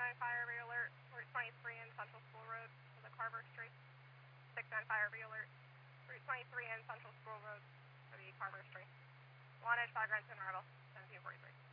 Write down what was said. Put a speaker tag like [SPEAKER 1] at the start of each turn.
[SPEAKER 1] 695 RV alert, Route 23 in Central School Road to the Carver Street. 695 RV alert, Route 23 in Central School Road to the Carver Street. Wanted 5 Renton Arrival, 1743.